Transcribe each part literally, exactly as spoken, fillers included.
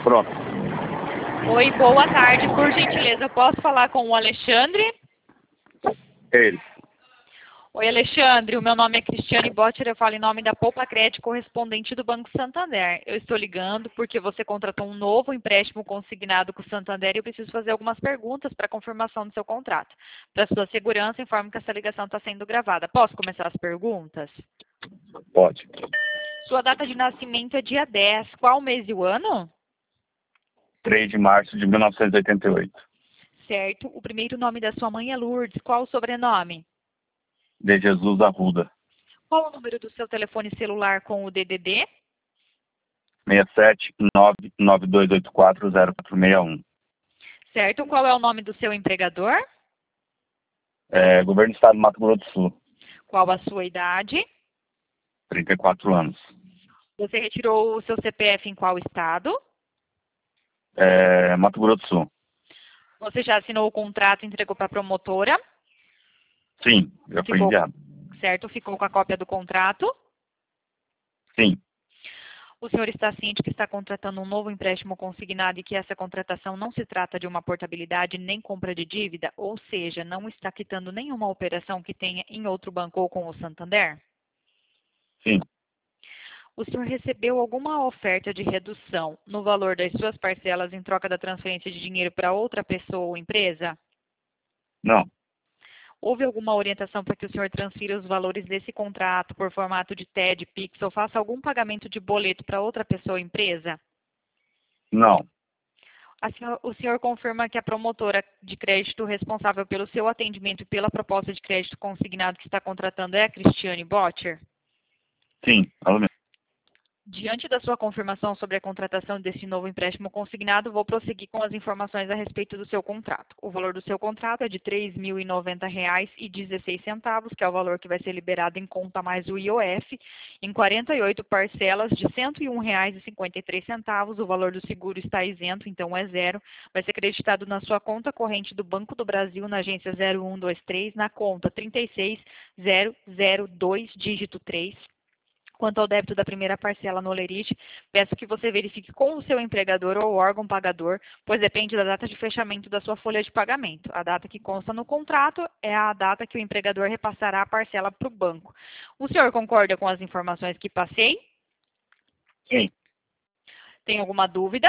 Pronto. Oi, boa tarde. Por gentileza, posso falar com o Alexandre? Ele. Oi, Alexandre. O meu nome é Cristiane Botter. Eu falo em nome da Poupa Crédito, correspondente do Banco Santander. Eu estou ligando porque você contratou um novo empréstimo consignado com o Santander e eu preciso fazer algumas perguntas para confirmação do seu contrato. Para sua segurança, informo que essa ligação está sendo gravada. Posso começar as perguntas? Pode. Sua data de nascimento é dia dez. Qual o mês e o ano? três de março de mil novecentos e oitenta e oito. Certo. O primeiro nome da sua mãe é Lourdes. Qual o sobrenome? De Jesus Arruda. Qual o número do seu telefone celular com o D D D? seis sete nove nove dois oito quatro zero quatro seis um. Certo. Qual é o nome do seu empregador? É, Governo do Estado do Mato Grosso do Sul. Qual a sua idade? trinta e quatro anos. Você retirou o seu C P F em qual estado? É, Mato Grosso do Sul. Você já assinou o contrato e entregou para a promotora? Sim, já foi Ficou, enviado. certo. Ficou com a cópia do contrato? Sim, O senhor está ciente que está contratando um novo empréstimo consignado e que essa contratação não se trata de uma portabilidade nem compra de dívida, ou seja, não está quitando nenhuma operação que tenha em outro banco ou com o Santander? sim. O senhor recebeu alguma oferta de redução no valor das suas parcelas em troca da transferência de dinheiro para outra pessoa ou empresa? Não, Houve alguma orientação para que o senhor transfira os valores desse contrato por formato de T E D, Pix ou faça algum pagamento de boleto para outra pessoa ou empresa? não, A senhor- o senhor confirma que a promotora de crédito responsável pelo seu atendimento e pela proposta de crédito consignado que está contratando é a Cristiane Botter? sim. Alô mesmo. Diante da sua confirmação sobre a contratação desse novo empréstimo consignado, vou prosseguir com as informações a respeito do seu contrato. O valor do seu contrato é de três mil e noventa reais e dezesseis centavos, que é o valor que vai ser liberado em conta mais o I O F, em quarenta e oito parcelas de cento e um reais e cinquenta e três centavos. O valor do seguro está isento, então é zero. Vai ser creditado na sua conta corrente do Banco do Brasil, na agência zero um dois três, na conta trinta e seis zero zero dois, dígito três. Quanto ao débito da primeira parcela no Olerite, peço que você verifique com o seu empregador ou órgão pagador, pois depende da data de fechamento da sua folha de pagamento. A data que consta no contrato é a data que o empregador repassará a parcela para o banco. O senhor concorda com as informações que passei? Sim. Tem alguma dúvida?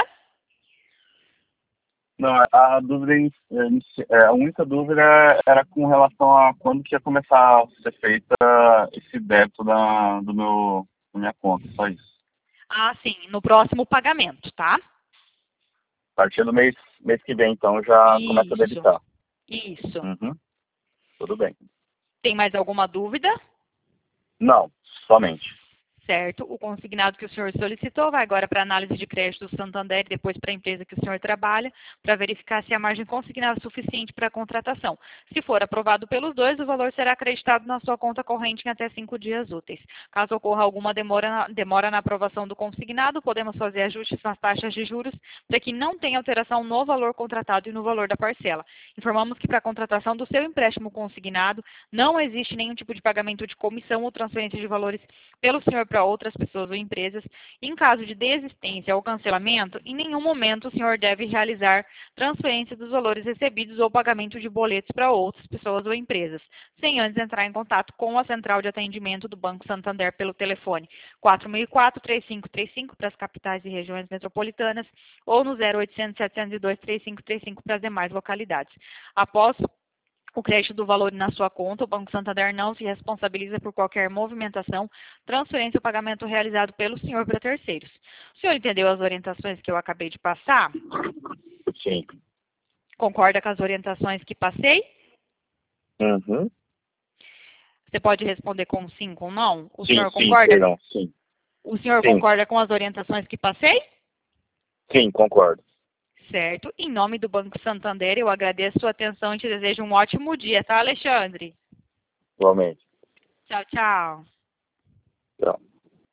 Não, a dúvida, inici- é, a única dúvida era com relação a quando que ia começar a ser feita esse débito da, do meu, da minha conta, só isso. Ah, sim, no próximo pagamento, tá? A partir do mês, mês que vem, então, já começa a Isso, debitar. isso. Uhum. Tudo bem. Tem mais alguma dúvida? Não, somente. Certo. O consignado que o senhor solicitou vai agora para a análise de crédito do Santander e depois para a empresa que o senhor trabalha, para verificar se a margem consignada é suficiente para a contratação. Se for aprovado pelos dois, o valor será acreditado na sua conta corrente em até cinco dias úteis. Caso ocorra alguma demora na, demora na aprovação do consignado, podemos fazer ajustes nas taxas de juros para que não tenha alteração no valor contratado e no valor da parcela. Informamos que para a contratação do seu empréstimo consignado, não existe nenhum tipo de pagamento de comissão ou transferência de valores pelo senhor para outras pessoas ou empresas. Em caso de desistência ou cancelamento, em nenhum momento o senhor deve realizar transferência dos valores recebidos ou pagamento de boletos para outras pessoas ou empresas, sem antes entrar em contato com a central de atendimento do Banco Santander pelo telefone quatro mil e quatro, três cinco três cinco para as capitais e regiões metropolitanas ou no zero oitocentos, setecentos e dois, três cinco três cinco para as demais localidades. Após o crédito do valor na sua conta, o Banco Santander não se responsabiliza por qualquer movimentação, transferência ou pagamento realizado pelo senhor para terceiros. O senhor entendeu as orientações que eu acabei de passar? Sim. Concorda com as orientações que passei? Uhum. Você pode responder com sim, com não? O Sim, senhor sim, concorda? perdão, sim. O senhor Sim, concorda com as orientações que passei? sim, concordo. Certo. Em nome do Banco Santander, eu agradeço sua atenção e te desejo um ótimo dia, tá, Alexandre? Igualmente. Tchau, tchau. Tchau.